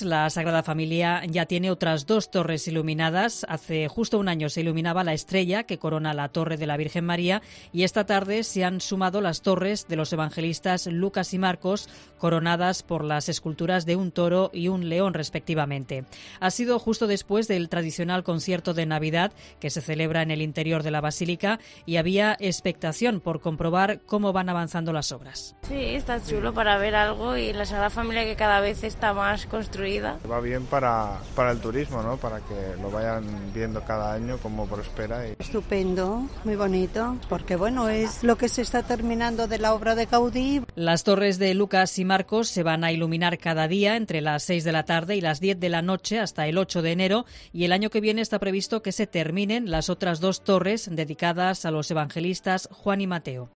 La Sagrada Familia ya tiene otras 2 torres iluminadas. Hace justo un año se iluminaba la estrella que corona la Torre de la Virgen María y esta tarde se han sumado las torres de los evangelistas Lucas y Marcos, coronadas por las esculturas de un toro y un león respectivamente. Ha sido justo después del tradicional concierto de Navidad que se celebra en el interior de la Basílica y había expectación por comprobar cómo van avanzando las obras. Sí, está chulo para ver algo y la Sagrada Familia que cada vez está más construida. Va bien para el turismo, ¿no? Para que lo vayan viendo cada año cómo prospera. Estupendo, muy bonito, porque bueno, es lo que se está terminando de la obra de Gaudí. Las torres de Lucas y Marcos se van a iluminar cada día entre las 6 de la tarde y las 10 de la noche hasta el 8 de enero y el año que viene está previsto que se terminen las otras 2 torres dedicadas a los evangelistas Juan y Mateo.